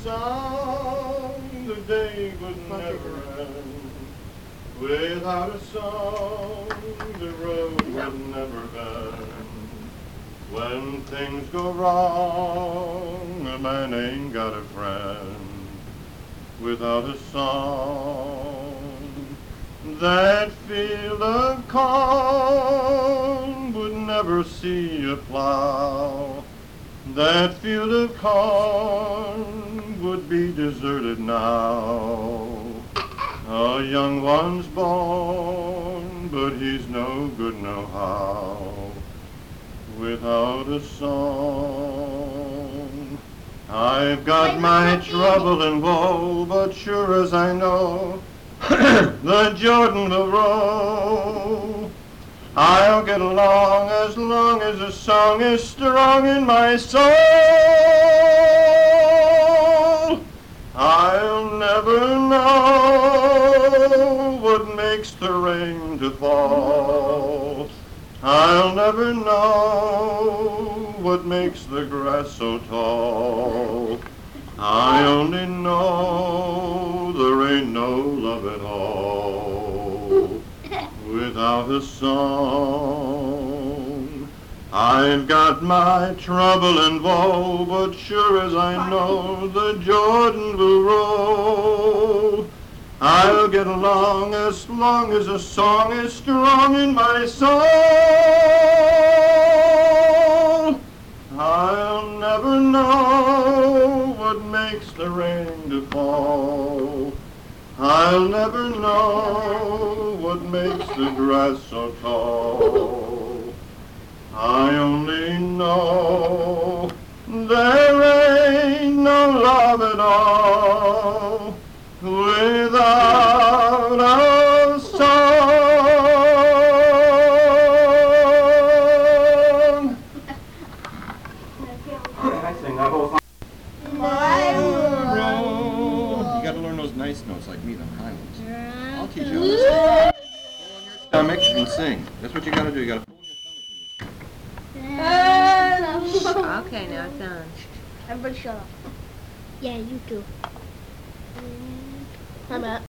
song, the day would never end. Without a song, the road would never bend. When things go wrong, a man ain't got a friend. Without a song, that field of corn would never see a plow. That field of corn would be deserted now. A young one's born, but he's no good no how. Without a song, I've got my trouble and woe, but sure as I know the Jordan will roll, I'll get along as long as the song is strong in my soul. I'll never know what makes the rain to fall. I'll never know what makes the grass so tall. I only know there ain't no love at all without a song. I've got my trouble and woe, but sure as I know the Jordan will roll, I'll get along as long as a song is strong in my soul. I'll never know what makes the rain to fall. I'll never know what makes the grass so tall. I only know there ain't no love at all without a song. I sing that whole song. You gotta learn those nice notes like me, the high ones. I'll teach you how to sing. Pull on your stomach and sing. That's what you gotta do. You gotta pull on your stomach. Okay, now it's done. Everybody shut up. Yeah, you too. How about?